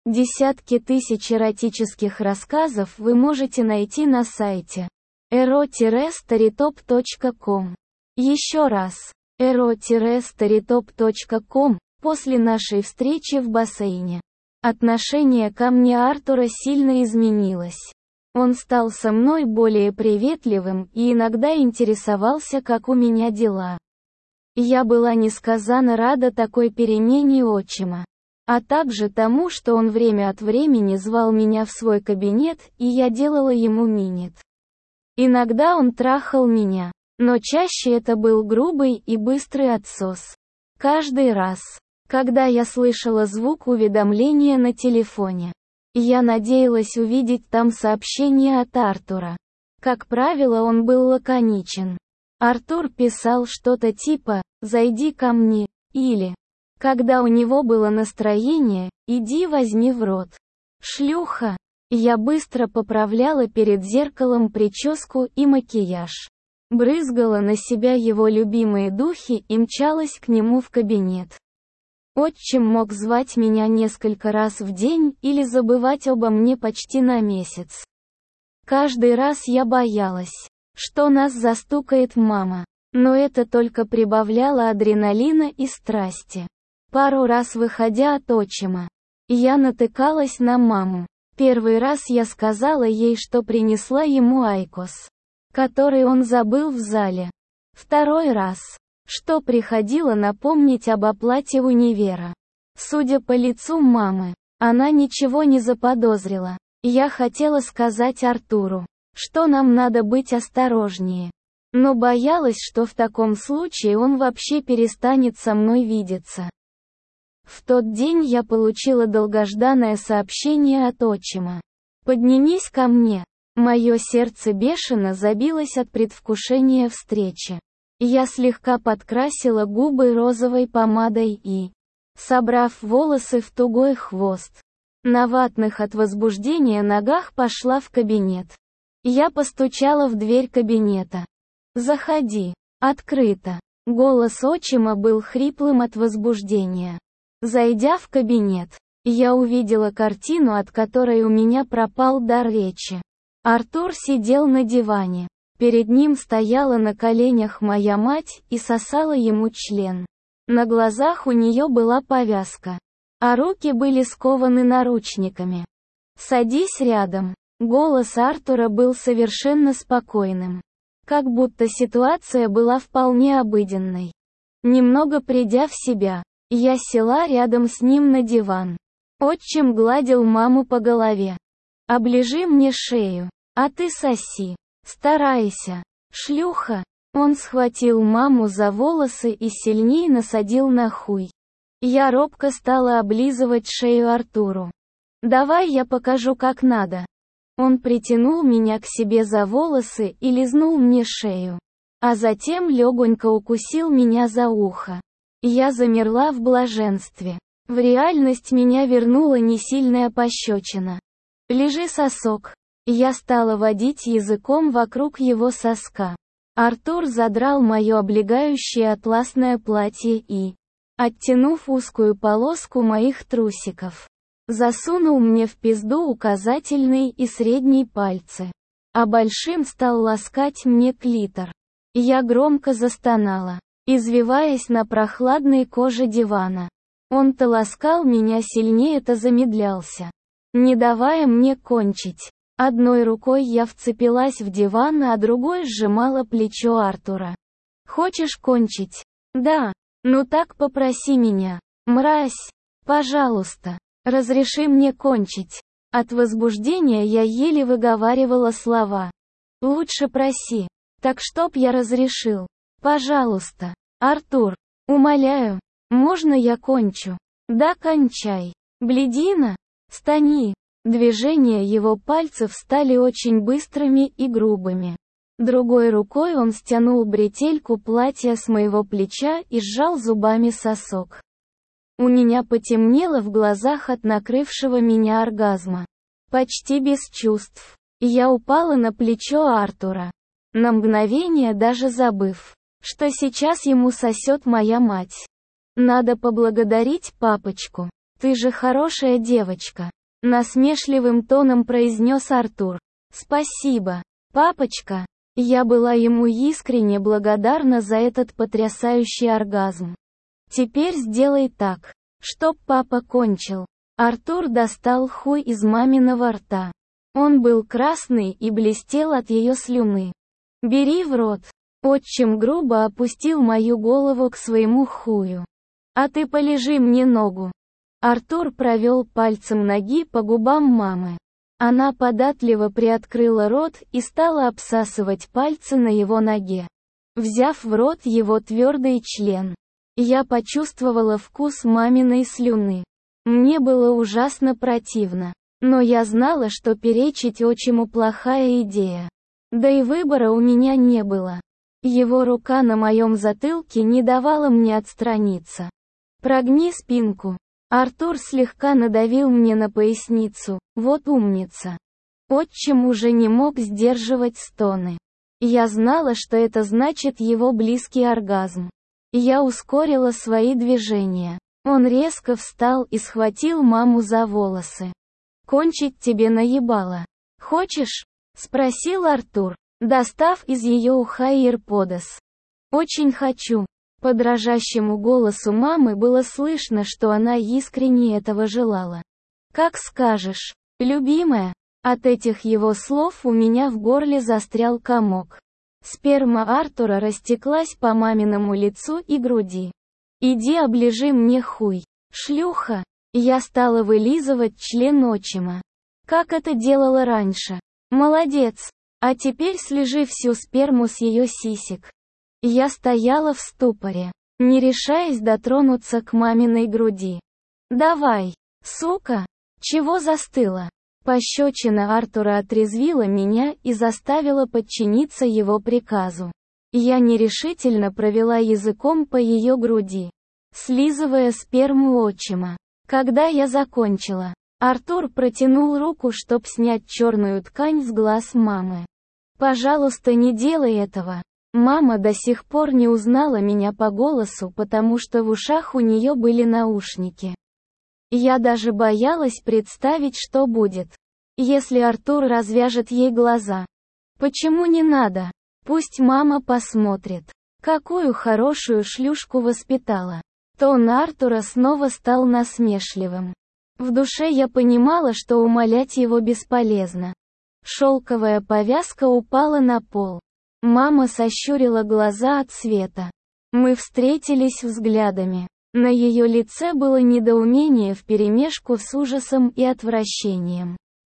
Десятки тысяч эротических рассказов вы можете найти на сайте ero-storytop.com. Еще раз, ero-storytop.com. После нашей встречи в бассейне отношение ко мне Артура сильно изменилось. Он стал со мной более приветливым и иногда интересовался, как у меня дела. Я была несказанно рада такой перемене отчима, а также тому, что он время от времени звал меня в свой кабинет, и я делала ему минет. Иногда он трахал меня, но чаще это был грубый и быстрый отсос. Каждый раз, когда я слышала звук уведомления на телефоне, я надеялась увидеть там сообщение от Артура. Как правило, он был лаконичен. Артур писал что-то типа «зайди ко мне», или, когда у него было настроение, «иди возьми в рот, шлюха». Я быстро поправляла перед зеркалом прическу и макияж, брызгала на себя его любимые духи и мчалась к нему в кабинет. Отчим мог звать меня несколько раз в день или забывать обо мне почти на месяц. Каждый раз я боялась, что нас застукает мама, но это только прибавляло адреналина и страсти. Пару раз выходя от отчима, я натыкалась на маму. Первый раз я сказала ей, что принесла ему айкос, который он забыл в зале. Второй раз, что приходила напомнить об оплате универа. Судя по лицу мамы, она ничего не заподозрила. Я хотела сказать Артуру, что нам надо быть осторожнее, но боялась, что в таком случае он вообще перестанет со мной видеться. В тот день я получила долгожданное сообщение от отчима. «Поднимись ко мне». Мое сердце бешено забилось от предвкушения встречи. Я слегка подкрасила губы розовой помадой и, собрав волосы в тугой хвост, на ватных от возбуждения ногах пошла в кабинет. Я постучала в дверь кабинета. «Заходи». Открыто. Голос отчима был хриплым от возбуждения. Зайдя в кабинет, я увидела картину, от которой у меня пропал дар речи. Артур сидел на диване. Перед ним стояла на коленях моя мать и сосала ему член. На глазах у нее была повязка, а руки были скованы наручниками. «Садись рядом». Голос Артура был совершенно спокойным, как будто ситуация была вполне обыденной. Немного придя в себя, я села рядом с ним на диван. Отчим гладил маму по голове. «Оближи мне шею, а ты соси. Старайся, шлюха». Он схватил маму за волосы и сильнее насадил на хуй. Я робко стала облизывать шею Артуру. «Давай я покажу, как надо». Он притянул меня к себе за волосы и лизнул мне шею, а затем легонько укусил меня за ухо. Я замерла в блаженстве. В реальность меня вернула несильная пощечина. «Лежи, сосок». Я стала водить языком вокруг его соска. Артур задрал мое облегающее атласное платье и, оттянув узкую полоску моих трусиков, засунул мне в пизду указательный и средний пальцы, а большим стал ласкать мне клитор. Я громко застонала, извиваясь на прохладной коже дивана. Он то ласкал меня сильнее, то замедлялся, не давая мне кончить. Одной рукой я вцепилась в диван, а другой сжимала плечо Артура. «Хочешь кончить?» «Да». «Ну так попроси меня, мразь. Пожалуйста, разреши мне кончить». От возбуждения я еле выговаривала слова. «Лучше проси. Так чтоб я разрешил. Пожалуйста. Артур, умоляю, можно я кончу?» «Да кончай. Блядина. Стани». Движения его пальцев стали очень быстрыми и грубыми. Другой рукой он стянул бретельку платья с моего плеча и сжал зубами сосок. У меня потемнело в глазах от накрывшего меня оргазма. Почти без чувств. Я упала на плечо Артура, на мгновение даже забыв, что сейчас ему сосет моя мать. Надо поблагодарить папочку. «Ты же хорошая девочка», — насмешливым тоном произнес Артур. «Спасибо, папочка». Я была ему искренне благодарна за этот потрясающий оргазм. «Теперь сделай так, чтоб папа кончил». Артур достал хуй из маминого рта. Он был красный и блестел от ее слюны. «Бери в рот». Отчим грубо опустил мою голову к своему хую. «А ты полижи мне ногу». Артур провел пальцем ноги по губам мамы. Она податливо приоткрыла рот и стала обсасывать пальцы на его ноге, взяв в рот его твердый член. Я почувствовала вкус маминой слюны. Мне было ужасно противно. Но я знала, что перечить отчиму плохая идея. Да и выбора у меня не было. Его рука на моем затылке не давала мне отстраниться. «Прогни спинку». Артур слегка надавил мне на поясницу. «Вот умница». Отчим уже не мог сдерживать стоны. Я знала, что это значит его близкий оргазм. Я ускорила свои движения. Он резко встал и схватил маму за волосы. «Кончить тебе наебало. Хочешь?» — спросил Артур, достав из ее уха AirPods. «Очень хочу». По дрожащему голосу мамы было слышно, что она искренне этого желала. «Как скажешь, любимая». От этих его слов у меня в горле застрял комок. Сперма Артура растеклась по маминому лицу и груди. «Иди оближи мне хуй, шлюха». Я стала вылизывать член отчима. Как это делала раньше. Молодец. А теперь слижи всю сперму с ее сисек. Я стояла в ступоре, не решаясь дотронуться к маминой груди. «Давай, сука! Чего застыла?» Пощечина Артура отрезвила меня и заставила подчиниться его приказу. Я нерешительно провела языком по ее груди, слизывая сперму отчима. Когда я закончила, Артур протянул руку, чтоб снять черную ткань с глаз мамы. «Пожалуйста, не делай этого». Мама до сих пор не узнала меня по голосу, потому что в ушах у нее были наушники. Я даже боялась представить, что будет, если Артур развяжет ей глаза. Почему не надо? Пусть мама посмотрит, какую хорошую шлюшку воспитала. Тон Артура снова стал насмешливым. В душе я понимала, что умолять его бесполезно. Шелковая повязка упала на пол. Мама сощурила глаза от света. Мы встретились взглядами. На ее лице было недоумение вперемешку с ужасом и отвращением.